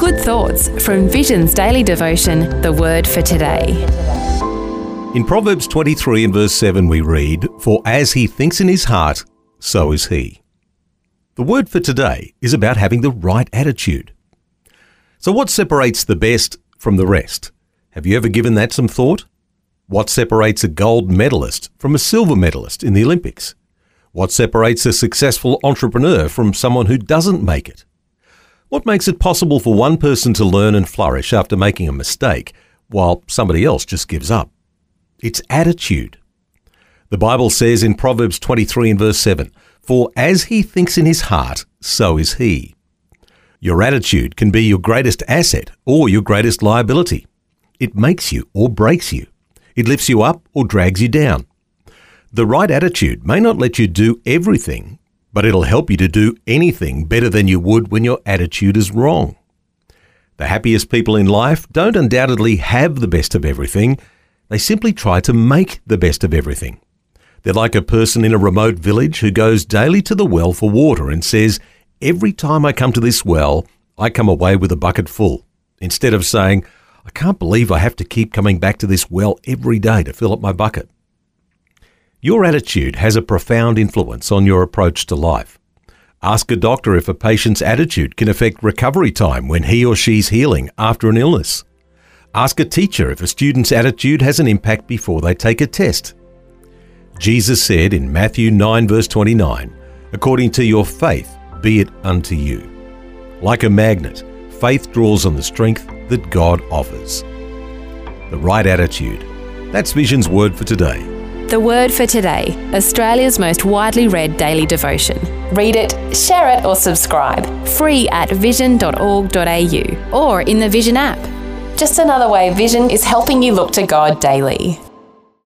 Good thoughts from Vision's daily devotion, The Word for Today. In Proverbs 23 and verse 7 we read, "For as he thinks in his heart, so is he." The word for today is about having the right attitude. So what separates the best from the rest? Have you ever given that some thought? What separates a gold medalist from a silver medalist in the Olympics? What separates a successful entrepreneur from someone who doesn't make it? What makes it possible for one person to learn and flourish after making a mistake, while somebody else just gives up? It's attitude. The Bible says in Proverbs 23 and verse 7, "For as he thinks in his heart, so is he." Your attitude can be your greatest asset or your greatest liability. It makes you or breaks you. It lifts you up or drags you down. The right attitude may not let you do everything, but it'll help you to do anything better than you would when your attitude is wrong. The happiest people in life don't undoubtedly have the best of everything. They simply try to make the best of everything. They're like a person in a remote village who goes daily to the well for water and says, "Every time I come to this well, I come away with a bucket full," instead of saying, "I can't believe I have to keep coming back to this well every day to fill up my bucket." Your attitude has a profound influence on your approach to life. Ask a doctor if a patient's attitude can affect recovery time when he or she's healing after an illness. Ask a teacher if a student's attitude has an impact before they take a test. Jesus said in Matthew 9 verse 29, "According to your faith, be it unto you." Like a magnet, faith draws on the strength that God offers. The right attitude. That's Vision's Word for Today. The Word for Today, Australia's most widely read daily devotion. Read it, share it or subscribe. Free at vision.org.au or in the Vision app. Just another way Vision is helping you look to God daily.